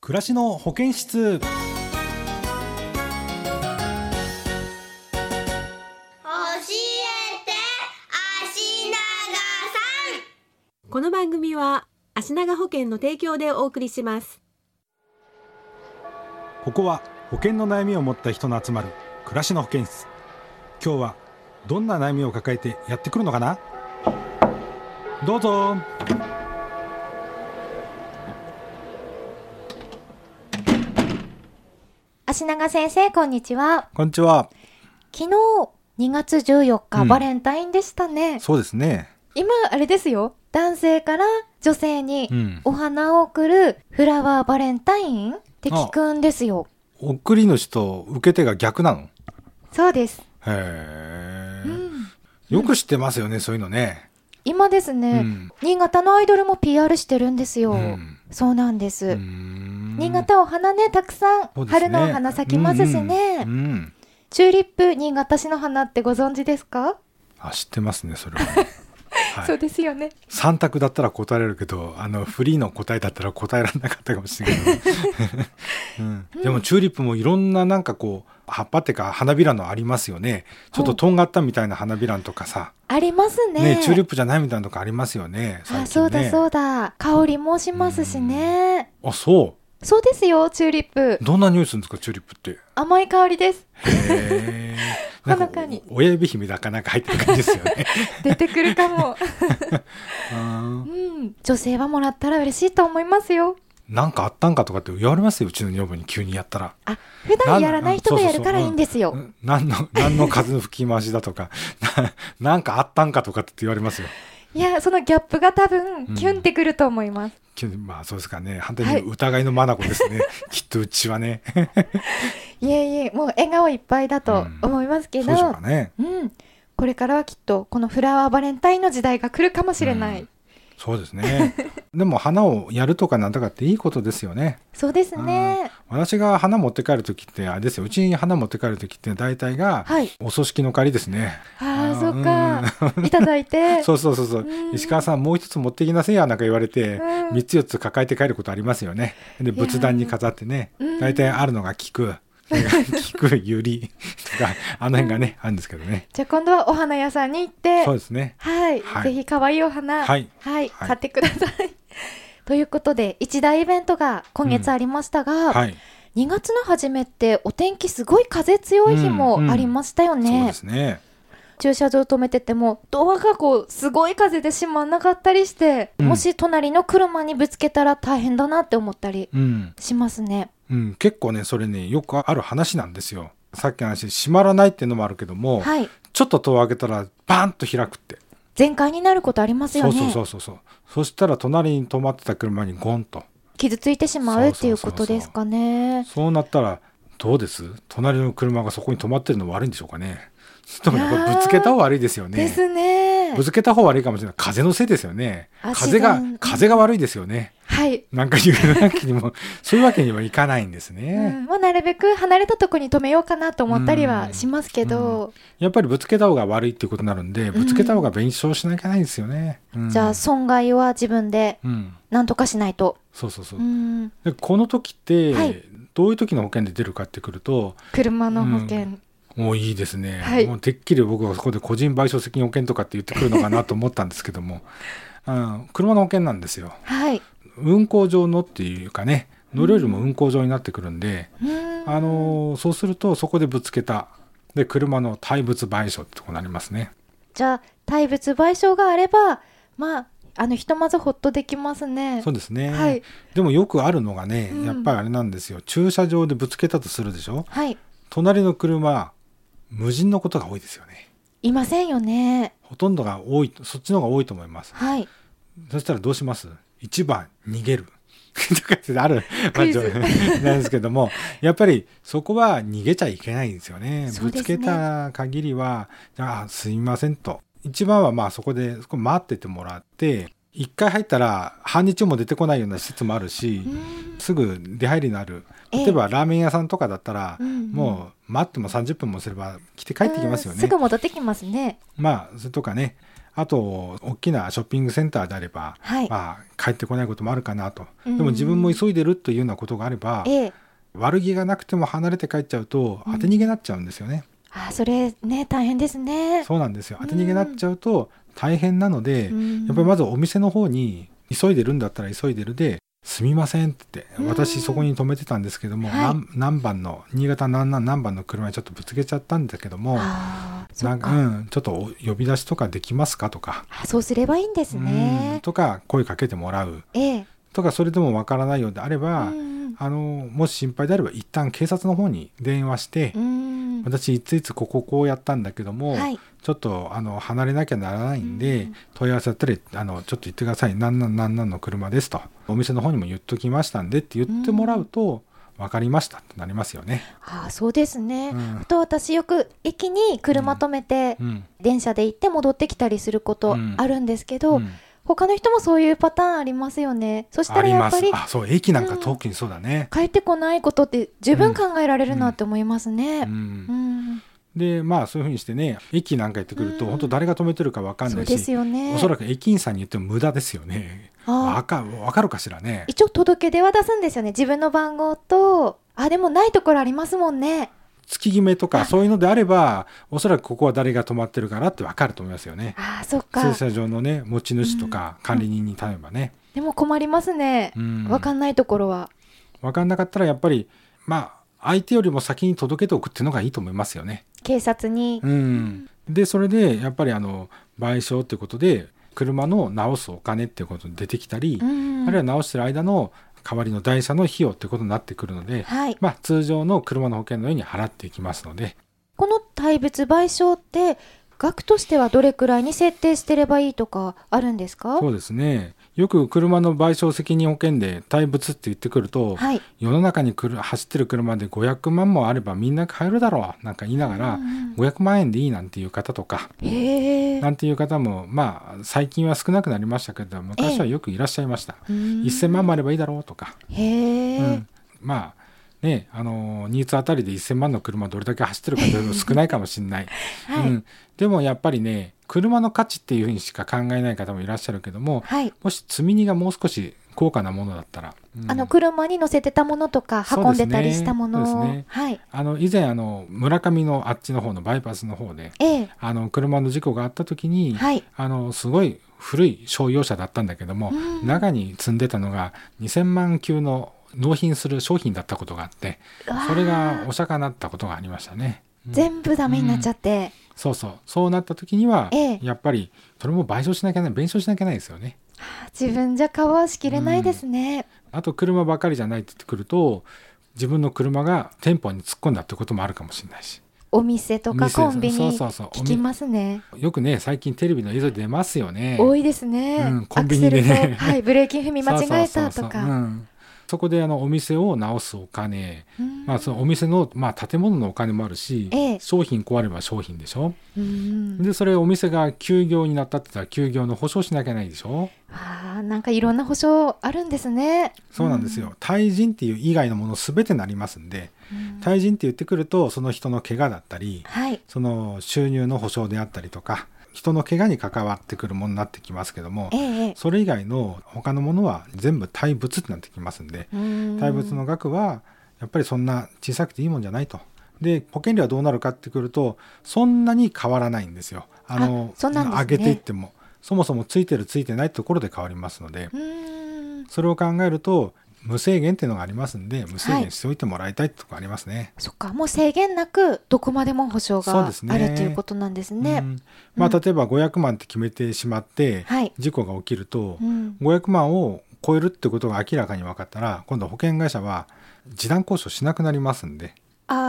暮らしの保健室。 教えて足長さん。 この番組は足長保険の提供でお送りします。 ここは保険の悩みを持った人の集まる暮らしの保健室。今日はどんな悩みを抱えてやってくるのかな。どうぞ。 足長先生、こんにちは。 こんにちは。 昨日2月14日、バレンタインでしたね。 そうですね。 今あれですよ、男性から女性にうんお花を贈るフラワーバレンタインって聞くんですよ。 送り主と受け手が逆なの。 そうです。 へー、よく知ってますよね、そういうのね。 今ですね、新潟のアイドルも PR してるんですよ。そうなんです。新潟お花ね、たくさん、 そうですね、 春のお花咲きますしね。チューリップ、新潟市の花ってご存知ですか？ 知ってますね、それは、ね。はい、 そうですよね。 3択だったら答えられるけど、フリーの答えだったら答えられなかったかもしれないけど、でもチューリップもいろんななんかこう葉っぱっていうか花びらのありますよね。ちょっととんがったみたいな花びらとかさ、 ありますね。 チューリップじゃないみたいなとかありますよね、最近ね。 そうだそうだ、香りもしますしね。 そうですよ、チューリップ。 どんな匂いするんですか、チューリップって。 甘い香りです。 へー、ほのかに親指姫だかなんか入ってる感じですよね。 出てくるかも。女性はもらったら嬉しいと思いますよ。 なんかあったんかとかって言われますよ、うちの女房に急にやったら。 普段やらない人がやるからいいんですよ。 何の風の吹き回しだとかなんかあったんかとかって言われますよ。 いや、そのギャップが多分キュンってくると思います。 まあそうですかね。反対に疑いの眼ですね。きっとうちはね。 いえ、もう笑顔いっぱいだと思いますけど、 そうでしょうかね。 これからはきっとこのフラワーバレンタインの時代が来るかもしれない。 そうですね。でも花をやるとかなんとかっていいことですよね。 そうですね。 私が花持って帰るときってあれですよ。うちに花持って帰るときって大体がお葬式の借りですね。 そうか。いただいて。 そう。石川さんもう一つ持ってきなせいやなんか言われて、3つ4つ抱えて帰ることありますよね。で仏壇に飾ってね。大体あるのが菊。菊、ゆりとかあの辺がね、あるんですけどね。 じゃあ今度はお花屋さんに行って、 そうですね。 ぜひ可愛いお花、買ってください。ということで一大イベントが今月ありましたが、2月の初めってお天気すごい風強い日もありましたよね。 そうですね。 駐車場止めててもドアがこうすごい風で閉まんなかったりして、もし隣の車にぶつけたら大変だなって思ったりしますね。 結構ね、それね、よくある話なんですよ。さっきの話、閉まらないっていうのもあるけども、ちょっと戸を開けたらバーンと開くって。 全開になることありますよね。 そう。そしたら隣に止まってた車にゴンと傷ついてしまうっていうことですかね。 そうなったらどうです？隣の車がそこに止まってるの悪いんでしょうかね。でもやっぱぶつけた方が悪いですよね。 ですね。 ぶつけた方が悪いかもしれない。風のせいですよね。風が悪いですよね。なんか言うわけにもそういうわけにはいかないんですね。 なるべく離れたところに止めようかなと思ったりはしますけど、 やっぱりぶつけた方が悪いっていうことになるんで、ぶつけた方が弁償しなきゃいけないんですよね。 じゃあ損害は自分で何とかしないと。 そう。でこの時って、どういう時の保険で出るかってくると、 車の保険。 もういいですね。もうてっきり僕はそこで個人賠償責任保険とかって言ってくるのかなと思ったんですけども、車の保険なんですよ。運行上のっていうかね、乗るよりも運行上になってくるんで、そうするとそこでぶつけたで車の対物賠償ってことになりますね。 じゃあ対物賠償があれば、ひとまずほっとできますね。 そうですね。でもよくあるのがね、やっぱりあれなんですよ。駐車場でぶつけたとするでしょ。隣の車無人のことが多いですよね。 いませんよね。 ほとんどが多い、そっちの方が多いと思います。そしたらどうします？ 1 番逃げるとかってあるなんですけども、やっぱりそこは逃げちゃいけないんですよね。ぶつけた限りは、すいませんと。一番はそこで待っててもらって、一回入ったら半日も出てこないような施設もあるし、すぐ出入りのある、例えばラーメン屋さんとかだったら、もう待っても30分もすれば来て帰ってきますよね。 すぐ戻ってきますね。 それとかね、 あと大きなショッピングセンターであれば、帰ってこないこともあるかなと。でも自分も急いでるというようなことがあれば、悪気がなくても離れて帰っちゃうと当て逃げになっちゃうんですよね。 それね、大変ですね。 そうなんですよ。当て逃げになっちゃうと大変なので、やっぱりまずお店の方に急いでるんだったら急いでるですみませんって私そこに止めてたんですけども、何番の新潟何番の車にちょっとぶつけちゃったんだけども、ちょっと呼び出しとかできますかとか、 そうすればいいんですね。 とか声かけてもらう、とか、それでもわからないようであれば、もし心配であれば一旦警察の方に電話して、私いついつこうやったんだけども、ちょっと離れなきゃならないんで、問い合わせだったりちょっと言ってください、何々の車ですとお店の方にも言っときましたんでって言ってもらうと、分かりましたってなりますよね。 そうですね。あと私よく駅に車止めて、電車で行って戻ってきたりすることあるんですけど、他の人もそういうパターンありますよね。そしたらやっぱりそう駅なんか特にそうだね、 帰ってこないことって十分考えられるなって思いますね。 でそういうふうにしてね、駅なんか行ってくると、本当誰が止めてるか分かんないし、 そうですよね、 おそらく駅員さんに言っても無駄ですよね。分かるかしらね。 一応届け出は出すんですよね、自分の番号と。でもないところありますもんね。 月決めとかそういうのであれば、おそらくここは誰が止まってるからって分かると思いますよね。 そっか。 駐車場のね、持ち主とか管理人に頼めばね。 でも困りますね、分かんないところは。 分かんなかったらやっぱり相手よりも先に届けておくっていうのがいいと思いますよね。 警察に。 でそれでやっぱり賠償っていうことで車の直すお金っていうことに出てきたり、あるいは直してる間の代わりの代車の費用っていうことになってくるので、通常の車の保険のように払っていきますので。 この対物賠償って額としてはどれくらいに設定してればいいとかあるんですか？ そうですね、よく車の賠償責任保険で対物って言ってくると、世の中に走ってる車で500万もあればみんな買えるだろうなんか言いながら、500万円でいいなんていう方とか、なんていう方も最近は少なくなりましたけど、昔はよくいらっしゃいました。1000万もあればいいだろうとか。新津あたりで1000万の車どれだけ走ってるかというと少ないかもしれない、でもやっぱりね、車の価値っていうふうにしか考えない方もいらっしゃるけども、もし積み荷がもう少し高価なものだったら、 車に乗せてたものとか運んでたりしたもの、 以前村上のあっちの方のバイパスの方で、車の事故があった時に、すごい古い商用車だったんだけども、中に積んでたのが2000万級の納品する商品だったことがあって、それがお釈迦になったことがありましたね。 全部ダメになっちゃって、 そうなった時には、やっぱりそれも弁償しなきゃないですよね。 自分じゃカバーしきれないですね。 あと車ばかりじゃないって言ってくると、自分の車が店舗に突っ込んだってこともあるかもしれないし、 お店とかコンビニ聞きますね。 よくね、最近テレビの映像で出ますよね。 多いですね、 コンビニでね、 ブレーキ踏み間違えたとか。 そこでお店を直すお金、そのお店の、建物のお金もあるし、商品壊れば商品でしょ。でそれお店が休業になったって言ったら休業の保証しなきゃいけないでしょ。 なんかいろんな保証あるんですね。 そうなんですよ。対人っていう以外のもの全てになりますんで、対人って言ってくるとその人の怪我だったり、その収入の保証であったりとか、人の怪我に関わってくるものになってきますけども、それ以外の他のものは全部対物ってなってきますんで、対物の額はやっぱりそんな小さくていいもんじゃないと。で保険料はどうなるかってくると、そんなに変わらないんですよ。上げていってもそもそもついてるついてないところで変わりますので、それを考えると無制限っていうのがありますんで、無制限しておいてもらいたいってところありますね。 そっか、もう制限なくどこまでも保証があるということなんですね。 例えば500万って決めてしまって、事故が起きると、500万を超えるってことが明らかに分かったら、今度保険会社は示談交渉しなくなりますんで、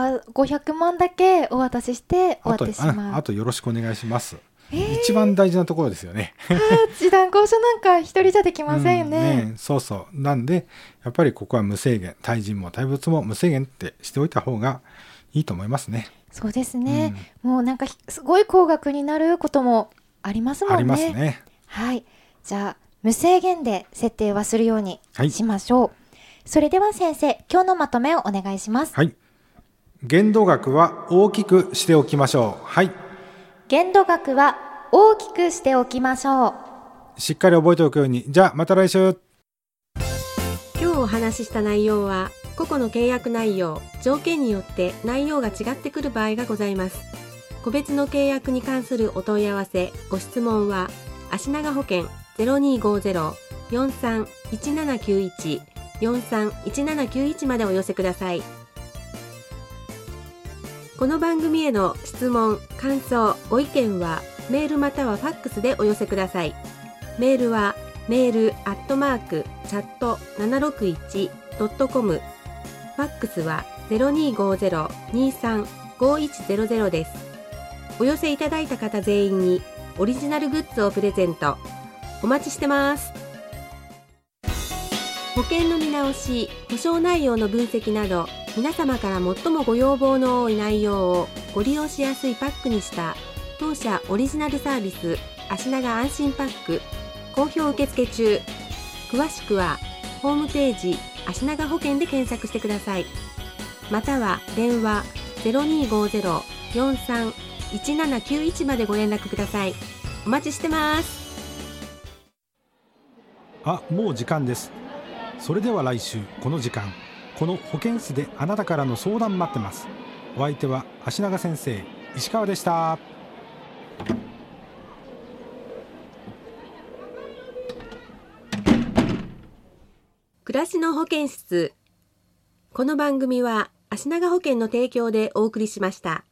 500万だけお渡しして終わってしまう。 あとよろしくお願いします。一番大事なところですよね。 示談交渉なんか一人じゃできませんよね。 なんでやっぱりここは無制限、対人も対物も無制限ってしておいた方がいいと思いますね。 そうですね、もうなんかすごい高額になることもありますもんね。 ありますね。 じゃあ無制限で設定はするようにしましょう。それでは先生、今日のまとめをお願いします。 限度額は大きくしておきましょう。 限度額は大きくしておきましょう。しっかり覚えておくように。じゃあまた来週。 今日お話しした内容は個々の契約内容、条件によって内容が違ってくる場合がございます。個別の契約に関するお問い合わせ、ご質問は足長保険 0250-431791 431791までお寄せください。この番組への質問、感想、ご意見はメールまたはファックスでお寄せください。メールはmail@chat761.com、 ファックスは 0250-235100 です。お寄せいただいた方全員にオリジナルグッズをプレゼント。お待ちしてます。保険の見直し、保証内容の分析など、皆様から最もご要望の多い内容をご利用しやすいパックにした当社オリジナルサービス、足長安心パック、好評受付中。詳しくはホームページ足長保険で検索してください。または電話 0250-431791 までご連絡ください。お待ちしてます。 もう時間です。それでは来週この時間、この保健室であなたからの相談待ってます。お相手は足長先生、石川でした。 暮らしの保健室。この番組は足長保険の提供でお送りしました。